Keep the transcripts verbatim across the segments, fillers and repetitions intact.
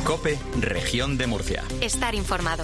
COPE, Región de Murcia. Estar informado.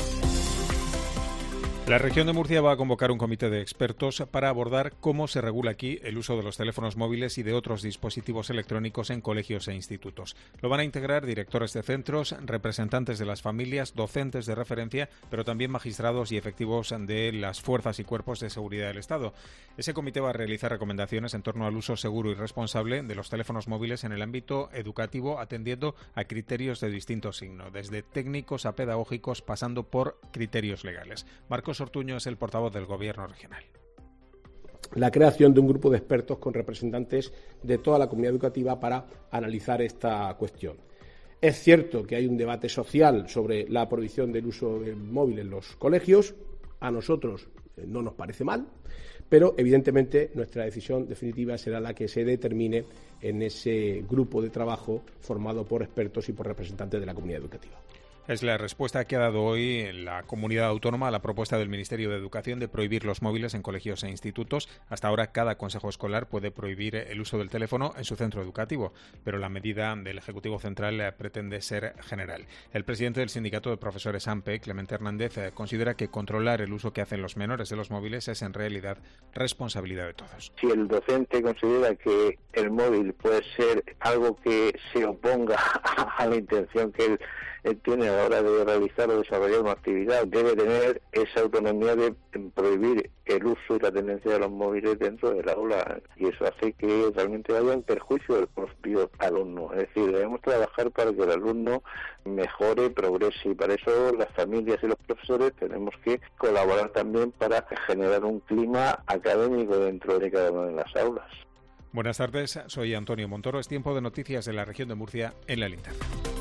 La región de Murcia va a convocar un comité de expertos para abordar cómo se regula aquí el uso de los teléfonos móviles y de otros dispositivos electrónicos en colegios e institutos. Lo van a integrar directores de centros, representantes de las familias, docentes de referencia, pero también magistrados y efectivos de las fuerzas y cuerpos de seguridad del Estado. Ese comité va a realizar recomendaciones en torno al uso seguro y responsable de los teléfonos móviles en el ámbito educativo, atendiendo a criterios de distinto signo, desde técnicos a pedagógicos, pasando por criterios legales. Marcos Ortuño es el portavoz del Gobierno regional. La creación de un grupo de expertos con representantes de toda la comunidad educativa para analizar esta cuestión. Es cierto que hay un debate social sobre la prohibición del uso del móvil en los colegios. A nosotros no nos parece mal, pero evidentemente nuestra decisión definitiva será la que se determine en ese grupo de trabajo formado por expertos y por representantes de la comunidad educativa. Es la respuesta que ha dado hoy la comunidad autónoma a la propuesta del Ministerio de Educación de prohibir los móviles en colegios e institutos. Hasta ahora, cada consejo escolar puede prohibir el uso del teléfono en su centro educativo, pero la medida del Ejecutivo Central pretende ser general. El presidente del Sindicato de Profesores A M P E, Clemente Hernández, considera que controlar el uso que hacen los menores de los móviles es en realidad responsabilidad de todos. Si el docente considera que el móvil puede ser algo que se oponga a la intención que él Él tiene a la hora de realizar o desarrollar una actividad, debe tener esa autonomía de prohibir el uso y la tendencia de los móviles dentro del aula, y eso hace que realmente haya un perjuicio del propio alumno. Es decir, debemos trabajar para que el alumno mejore, progrese, y para eso las familias y los profesores tenemos que colaborar también para generar un clima académico dentro de cada una de las aulas. Buenas tardes, soy Antonio Montoro. Es tiempo de noticias de la región de Murcia en la linterna.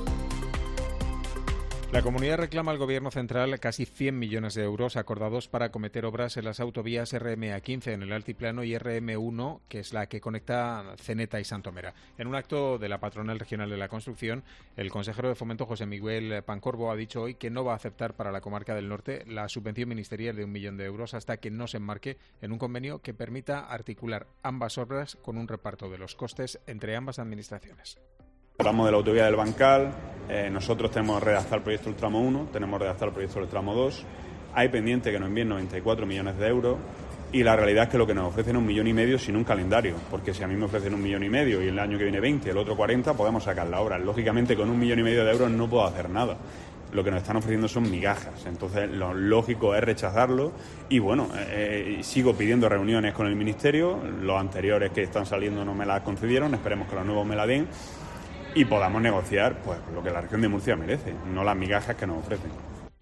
La comunidad reclama al Gobierno central casi cien millones de euros acordados para acometer obras en las autovías R M A quince en el Altiplano y R M uno, que es la que conecta Ceneta y Santomera. En un acto de la Patronal Regional de la Construcción, el consejero de Fomento, José Miguel Pancorbo, ha dicho hoy que no va a aceptar para la comarca del norte la subvención ministerial de un millón de euros hasta que no se enmarque en un convenio que permita articular ambas obras con un reparto de los costes entre ambas administraciones. Hablamos de la autovía del Bancal, eh, nosotros tenemos redactar el proyecto del tramo uno, tenemos redactar el proyecto del tramo dos, hay pendiente que nos envíen noventa y cuatro millones de euros y la realidad es que lo que nos ofrecen es un millón y medio sin un calendario, porque si a mí me ofrecen un millón y medio y el año que viene veinte, el otro cuarenta, podemos sacar la obra. Lógicamente con un millón y medio de euros no puedo hacer nada. Lo que nos están ofreciendo son migajas, entonces lo lógico es rechazarlo y bueno, eh, sigo pidiendo reuniones con el Ministerio, los anteriores que están saliendo no me las concedieron, esperemos que los nuevos me la den y podamos negociar pues lo que la región de Murcia merece, no las migajas que nos ofrecen.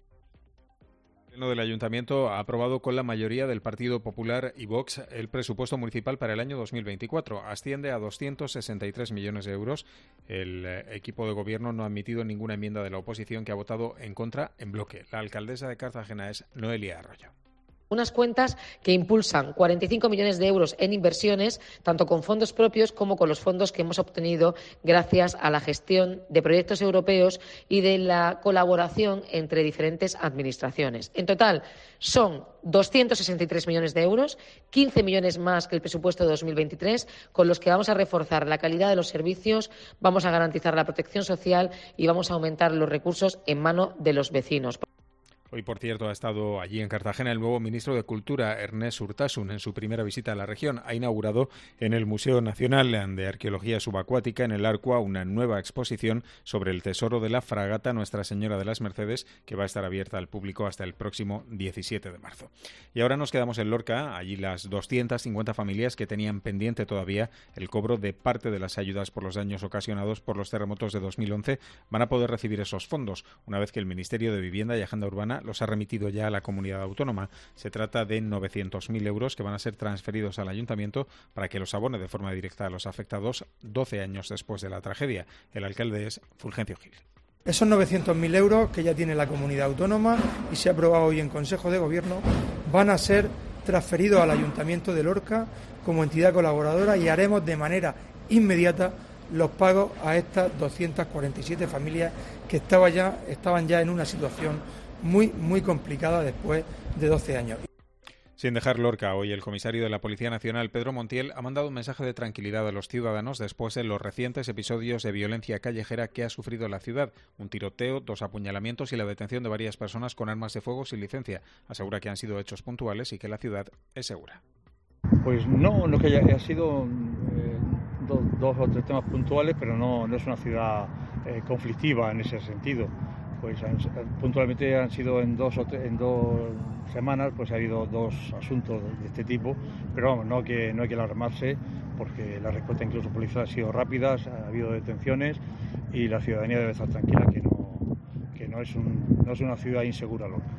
El Pleno del Ayuntamiento ha aprobado con la mayoría del Partido Popular y Vox el presupuesto municipal para el año dos mil veinticuatro. Asciende a doscientos sesenta y tres millones de euros. El equipo de gobierno no ha admitido ninguna enmienda de la oposición, que ha votado en contra en bloque. La alcaldesa de Cartagena es Noelia Arroyo. Unas cuentas que impulsan cuarenta y cinco millones de euros en inversiones, tanto con fondos propios como con los fondos que hemos obtenido gracias a la gestión de proyectos europeos y de la colaboración entre diferentes administraciones. En total, son doscientos sesenta y tres millones de euros, quince millones más que el presupuesto de dos mil veintitrés, con los que vamos a reforzar la calidad de los servicios, vamos a garantizar la protección social y vamos a aumentar los recursos en mano de los vecinos. Hoy, por cierto, ha estado allí en Cartagena el nuevo ministro de Cultura, Ernest Urtasun. En su primera visita a la región ha inaugurado en el Museo Nacional de Arqueología Subacuática, en el Arcua, una nueva exposición sobre el tesoro de la fragata Nuestra Señora de las Mercedes, que va a estar abierta al público hasta el próximo diecisiete de marzo. Y ahora nos quedamos en Lorca. Allí las doscientas cincuenta familias que tenían pendiente todavía el cobro de parte de las ayudas por los daños ocasionados por los terremotos de dos mil once van a poder recibir esos fondos, una vez que el Ministerio de Vivienda y Agenda Urbana los ha remitido ya a la comunidad autónoma. Se trata de novecientos mil euros que van a ser transferidos al ayuntamiento para que los abone de forma directa a los afectados doce años después de la tragedia. El alcalde es Fulgencio Gil. Esos novecientos mil euros que ya tiene la comunidad autónoma y se ha aprobado hoy en Consejo de Gobierno van a ser transferidos al Ayuntamiento de Lorca como entidad colaboradora y haremos de manera inmediata los pagos a estas doscientas cuarenta y siete familias que estaban ya, estaban ya en una situación muy, muy complicada después de doce años. Sin dejar Lorca, hoy el comisario de la Policía Nacional, Pedro Montiel, ha mandado un mensaje de tranquilidad a los ciudadanos después de los recientes episodios de violencia callejera que ha sufrido la ciudad. Un tiroteo, dos apuñalamientos y la detención de varias personas con armas de fuego sin licencia. Asegura que han sido hechos puntuales y que la ciudad es segura. Pues no, no que haya, haya sido eh, do, dos o tres temas puntuales, pero no, no es una ciudad eh, conflictiva en ese sentido. Pues han, puntualmente han sido en dos, o tre, en dos semanas, pues ha habido dos asuntos de este tipo, pero vamos, no, que, no hay que alarmarse porque la respuesta incluso policial ha sido rápida, ha habido detenciones y la ciudadanía debe estar tranquila que no, que no, es, un, no es una ciudad insegura, Lorca.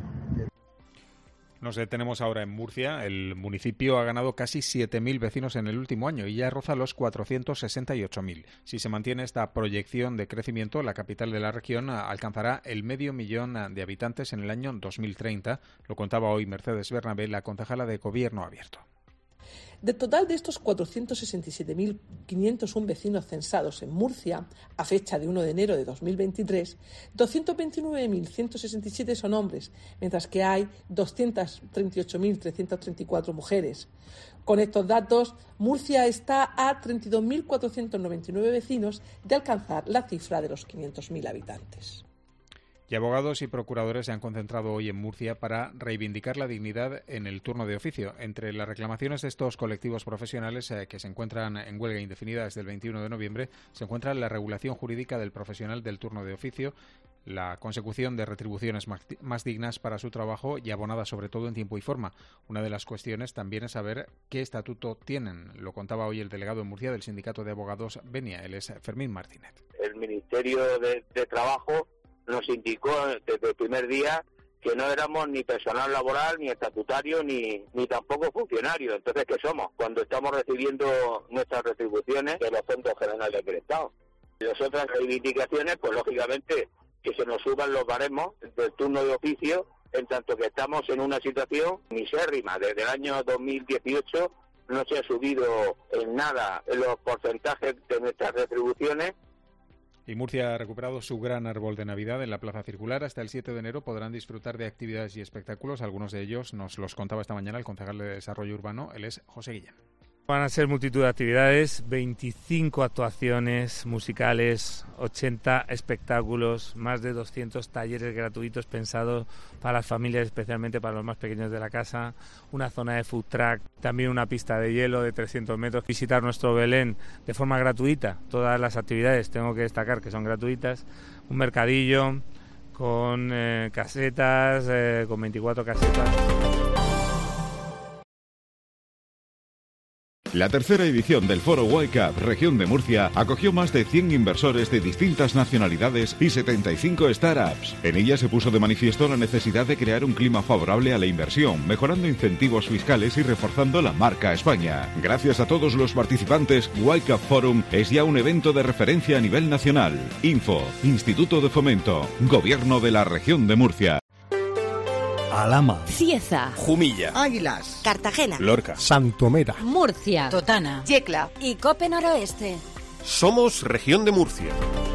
Nos detenemos ahora en Murcia. El municipio ha ganado casi siete mil vecinos en el último año y ya roza los cuatrocientos sesenta y ocho mil. Si se mantiene esta proyección de crecimiento, la capital de la región alcanzará el medio millón de habitantes en el año dos mil treinta. Lo contaba hoy Mercedes Bernabé, la concejala de Gobierno Abierto. Del total de estos cuatrocientos sesenta y siete mil quinientos uno vecinos censados en Murcia, a fecha de primero de enero de dos mil veintitrés, doscientos veintinueve mil ciento sesenta y siete son hombres, mientras que hay doscientos treinta y ocho mil trescientas treinta y cuatro mujeres. Con estos datos, Murcia está a treinta y dos mil cuatrocientos noventa y nueve vecinos de alcanzar la cifra de los quinientos mil habitantes. Y abogados y procuradores se han concentrado hoy en Murcia para reivindicar la dignidad en el turno de oficio. Entre las reclamaciones de estos colectivos profesionales eh, que se encuentran en huelga indefinida desde el veintiuno de noviembre, se encuentra la regulación jurídica del profesional del turno de oficio, la consecución de retribuciones más dignas para su trabajo y abonadas sobre todo en tiempo y forma. Una de las cuestiones también es saber qué estatuto tienen. Lo contaba hoy el delegado en Murcia del Sindicato de Abogados Benia, él es Fermín Martínez. El Ministerio de, de Trabajo nos indicó desde el primer día que no éramos ni personal laboral, ni estatutario, ni, ni tampoco funcionario. Entonces, ¿qué somos? Cuando estamos recibiendo nuestras retribuciones de los fondos generales del Estado. Y las otras reivindicaciones, pues lógicamente, que se nos suban los baremos del turno de oficio, en tanto que estamos en una situación misérrima. Desde el año dos mil dieciocho no se ha subido en nada los porcentajes de nuestras retribuciones. Y Murcia ha recuperado su gran árbol de Navidad en la Plaza Circular. Hasta el siete de enero podrán disfrutar de actividades y espectáculos. Algunos de ellos nos los contaba esta mañana el concejal de Desarrollo Urbano, él es José Guillén. Van a ser multitud de actividades, veinticinco actuaciones musicales, ochenta espectáculos, más de doscientos talleres gratuitos pensados para las familias, especialmente para los más pequeños de la casa, una zona de food truck, también una pista de hielo de trescientos metros, visitar nuestro Belén de forma gratuita, todas las actividades, tengo que destacar que son gratuitas, un mercadillo con eh, casetas, eh, con veinticuatro casetas. La tercera edición del Foro Wake Up Región de Murcia acogió más de cien inversores de distintas nacionalidades y setenta y cinco startups. En ella se puso de manifiesto la necesidad de crear un clima favorable a la inversión, mejorando incentivos fiscales y reforzando la marca España. Gracias a todos los participantes, Wake Up Forum es ya un evento de referencia a nivel nacional. Info, Instituto de Fomento, Gobierno de la Región de Murcia. Alhama, Cieza, Jumilla, Águilas, Cartagena, Lorca, Santomera, Murcia, Totana, Yecla y Cope Noroeste. Somos Región de Murcia.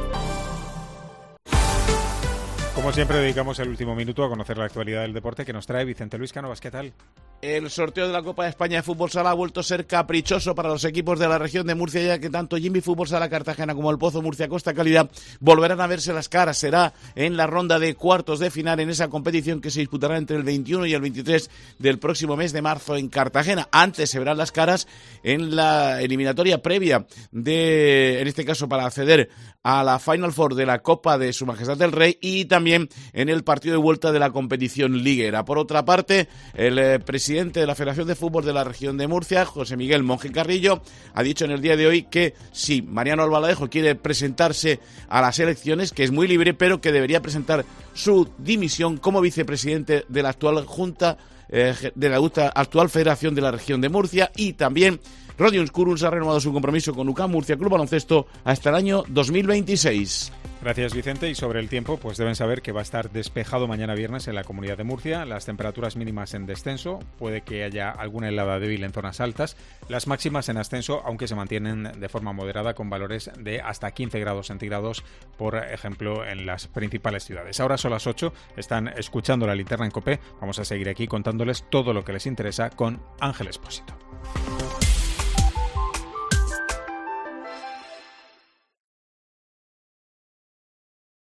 Como siempre, dedicamos el último minuto a conocer la actualidad del deporte que nos trae Vicente Luis Cánovas. ¿Qué tal? El sorteo de la Copa de España de Fútbol Sala ha vuelto a ser caprichoso para los equipos de la región de Murcia, ya que tanto Jimmy Fútbol Sala Cartagena como el Pozo Murcia Costa Calidad volverán a verse las caras. Será en la ronda de cuartos de final en esa competición que se disputará entre el veintiuno y el veintitrés del próximo mes de marzo en Cartagena. Antes se verán las caras en la eliminatoria previa de, en este caso, para acceder a la Final Four de la Copa de Su Majestad el Rey y también en el partido de vuelta de la competición liguera. Por otra parte, el eh, presidente de la Federación de Fútbol de la región de Murcia, José Miguel Monje Carrillo, ha dicho en el día de hoy que si Mariano Albaladejo quiere presentarse a las elecciones, que es muy libre, pero que debería presentar su dimisión como vicepresidente de la actual Junta, eh, de la actual Federación de la región de Murcia. Y también Rodions Kuruns ha renovado su compromiso con U C A M Murcia Club Baloncesto hasta el año dos mil veintiséis. Gracias, Vicente. Y sobre el tiempo, pues deben saber que va a estar despejado mañana viernes en la Comunidad de Murcia, las temperaturas mínimas en descenso, puede que haya alguna helada débil en zonas altas, las máximas en ascenso, aunque se mantienen de forma moderada con valores de hasta quince grados centígrados, por ejemplo, en las principales ciudades. Ahora son las ocho, están escuchando La Linterna en COPE, vamos a seguir aquí contándoles todo lo que les interesa con Ángel Expósito.